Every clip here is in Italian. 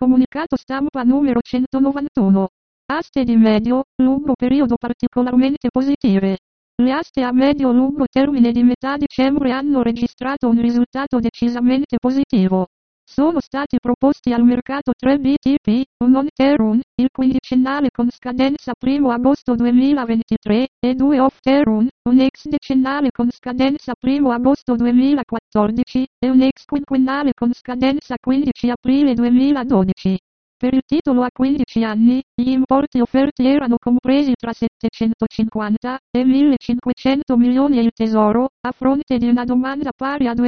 Comunicato stampa numero 191. Aste di medio-lungo periodo particolarmente positive. Le aste a medio-lungo termine di metà dicembre hanno registrato un risultato decisamente positivo. Sono stati proposti al mercato 3 BTP, un on-the-run, il quindicennale con scadenza 1 agosto 2023, e 2 off-the-run, un ex decennale con scadenza 1 agosto 2014, e un ex quinquennale con scadenza 15 aprile 2012. Per il titolo a 15 anni, gli importi offerti erano compresi tra 750 e 1500 milioni e il Tesoro, a fronte di una domanda pari a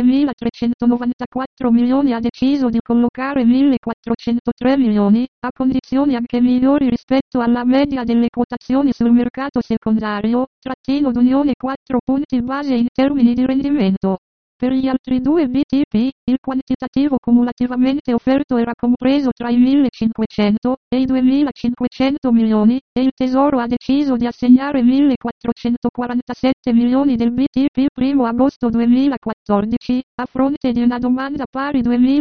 2394 milioni ha deciso di collocare 1403 milioni, a condizioni anche migliori rispetto alla media delle quotazioni sul mercato secondario, trattino d'unione 4 punti base in termini di rendimento. Per gli altri due BTP, il quantitativo cumulativamente offerto era compreso tra i 1500 e i 2500 milioni, e il Tesoro ha deciso di assegnare 1447 milioni del BTP 1 agosto 2014, a fronte di una domanda pari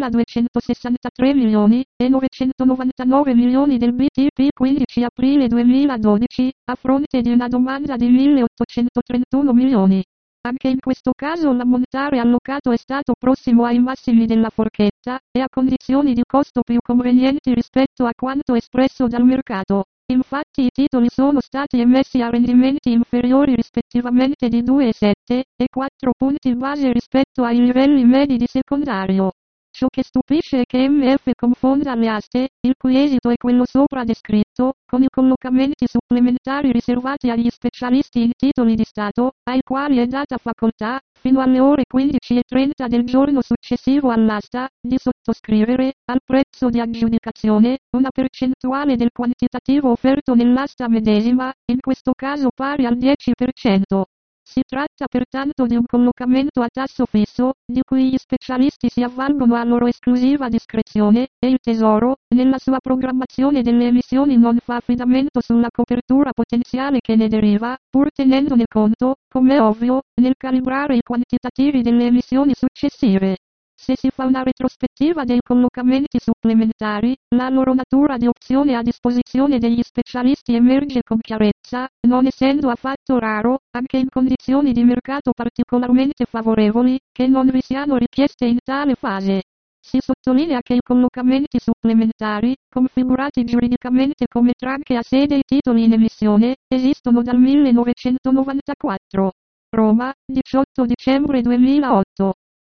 2263 milioni, e 999 milioni del BTP 15 aprile 2012, a fronte di una domanda di 1831 milioni. Anche in questo caso l'ammontare allocato è stato prossimo ai massimi della forchetta, e a condizioni di costo più convenienti rispetto a quanto espresso dal mercato. Infatti i titoli sono stati emessi a rendimenti inferiori rispettivamente di 2,7 e 4 punti base rispetto ai livelli medi di secondario. Ciò che stupisce è che MF confonda le aste, il cui esito è quello sopra descritto, con i collocamenti supplementari riservati agli specialisti in titoli di Stato, ai quali è data facoltà, fino alle ore 15:30 del giorno successivo all'asta, di sottoscrivere, al prezzo di aggiudicazione, una percentuale del quantitativo offerto nell'asta medesima, in questo caso pari al 10%. Si tratta pertanto di un collocamento a tasso fisso, di cui gli specialisti si avvalgono a loro esclusiva discrezione, e il Tesoro, nella sua programmazione delle emissioni non fa affidamento sulla copertura potenziale che ne deriva, pur tenendone conto, come è ovvio, nel calibrare i quantitativi delle emissioni successive. Se si fa una retrospettiva dei collocamenti supplementari, la loro natura di opzione a disposizione degli specialisti emerge con chiarezza, non essendo affatto raro, anche in condizioni di mercato particolarmente favorevoli, che non vi siano richieste in tale fase. Si sottolinea che i collocamenti supplementari, configurati giuridicamente come tranche a sé dei titoli in emissione, esistono dal 1994. Roma, 18 dicembre 2008.